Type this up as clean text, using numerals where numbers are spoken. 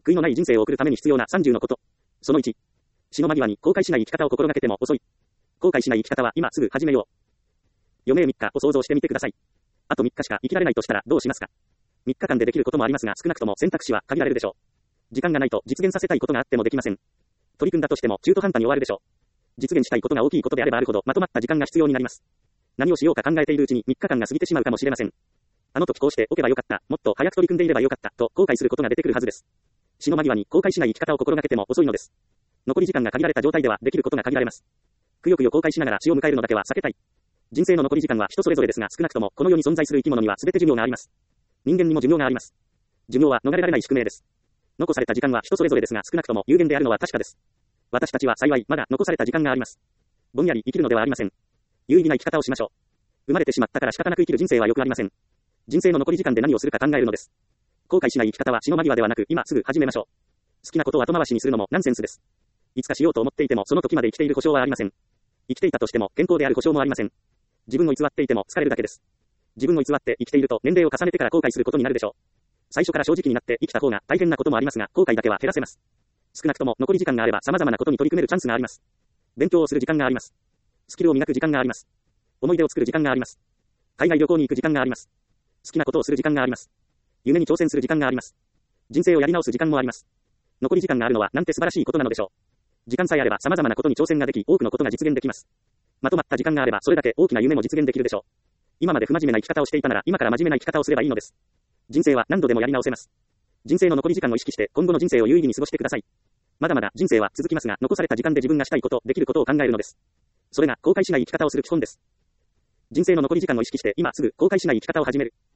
悔いのない人生を送るために必要な30のこと。その1。死の間際に後悔しない生き方を心がけても遅い。後悔しない生き方は今すぐ始めよう。余命3日を想像してみてください。あと3日しか生きられないとしたらどうしますか？ 3 日間でできることもありますが少なくとも選択肢は限られるでしょう。時間がないと実現させたいことがあってもできません。取り組んだとしても中途半端に終わるでしょう。実現したいことが大きいことであればあるほどまとまった時間が必要になります。何をしようか考えているうちに3日間が過ぎてしまうかもしれません。あの時こうしておけばよかった、もっと早く取り組んでいればよかったと後悔することが出てくるはずです。死の間際に後悔しない生き方を心がけても遅いのです。残り時間が限られた状態ではできることが限られます。くよくよ後悔しながら死を迎えるのだけは避けたい。人生の残り時間は人それぞれですが少なくともこの世に存在する生き物には全て寿命があります。人間にも寿命があります。寿命は逃れられない宿命です。残された時間は人それぞれですが少なくとも有限であるのは確かです。私たちは幸いまだ残された時間があります。ぼんやり生きるのではありません。有意義な生き方をしましょう。生まれてしまったから仕方なく生きる人生はよくありません。人生の残り時間で何をするか考えるのです。後悔しない生き方は死の間際ではなく今すぐ始めましょう。好きなことを後回しにするのもナンセンスです。いつかしようと思っていてもその時まで生きている保証はありません。生きていたとしても健康である保証もありません。自分を偽っていても疲れるだけです。自分を偽って生きていると年齢を重ねてから後悔することになるでしょう。最初から正直になって生きた方が大変なこともありますが後悔だけは減らせます。少なくとも残り時間があれば様々なことに取り組めるチャンスがあります。勉強をする時間があります。スキルを磨く時間があります。思い出を作る時間があります。海外旅行に行く時間があります。好きなことをする時間があります。夢に挑戦する時間があります。人生をやり直す時間もあります。残り時間があるのはなんて素晴らしいことなのでしょう。時間さえあれば様々なことに挑戦ができ多くのことが実現できます。まとまった時間があればそれだけ大きな夢も実現できるでしょう。今まで不真面目な生き方をしていたなら今から真面目な生き方をすればいいのです。人生は何度でもやり直せます。人生の残り時間を意識して今後の人生を有意義に過ごしてください。まだまだ人生は続きますが残された時間で自分がしたいこと、できることを考えるのです。それが後悔しない生き方をする基本です。人生の残り時間を意識して今すぐ後悔しない生き方を始める。